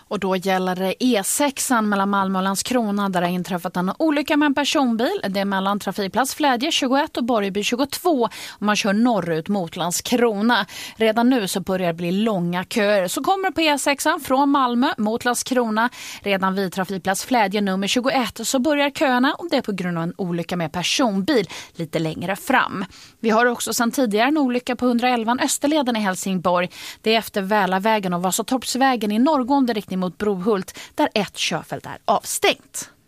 Och då gäller det E6 mellan Malmö och Landskrona där det har inträffat en olycka med en personbil. Det är mellan trafikplats Flädje 21 och Borgeby 22 om man kör norrut mot Landskrona. Redan nu så börjar det bli långa köer. Så kommer det på E6 från Malmö mot Landskrona. Redan vid trafikplats Flädje nummer 21 så börjar köerna och det är på grund av en olycka med personbil lite längre fram. Vi har också sedan tidigare en olycka på 111 Österleden i Helsingborg. Det är efter Välavägen och Vasatorpsvägen i norrgående riktning mot Brohult där ett körfält är avstängt.